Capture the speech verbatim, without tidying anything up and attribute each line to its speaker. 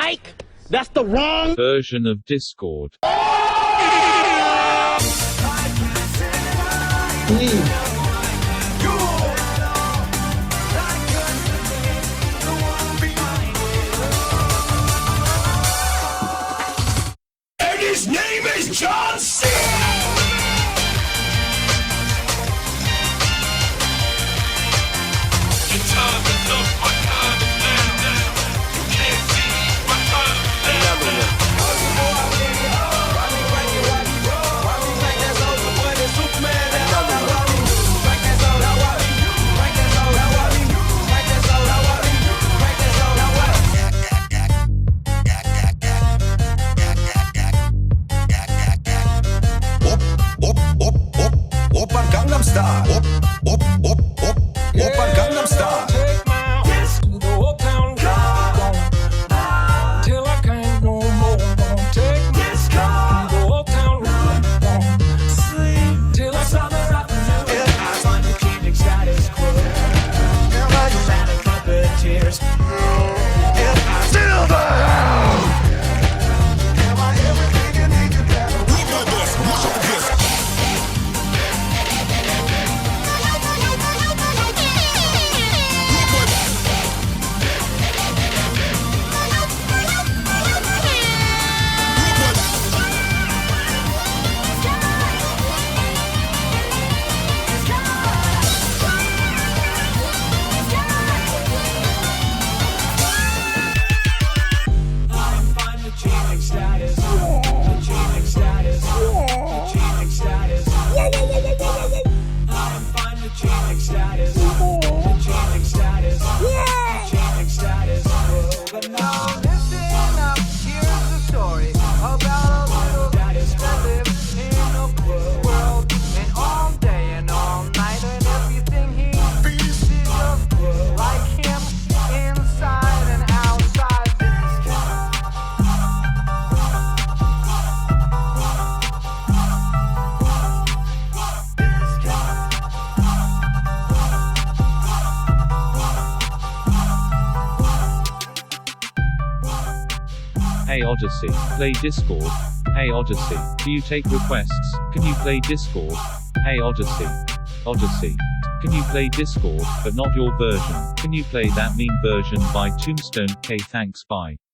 Speaker 1: like. That's the wrong
Speaker 2: version of Discord.
Speaker 3: And his name is John C. Gangnam Style. Op, op, op, op. Oppa Gangnam Style.
Speaker 4: Take my kiss to the old town car. Till I can't no more. Gonna take this car to the old town road. Sleep till I saw the afternoon. If I find the changing status quo, like a man of puppeteers. If I still down. Am I everything you need to be?
Speaker 3: We got this. We got this.
Speaker 2: Hey Odyssey, play Discord. Hey Odyssey, do you take requests? Can you play Discord? Hey Odyssey. Odyssey. Can you play Discord, but not your version? Can you play that meme version by Tombstone? K thanks bye.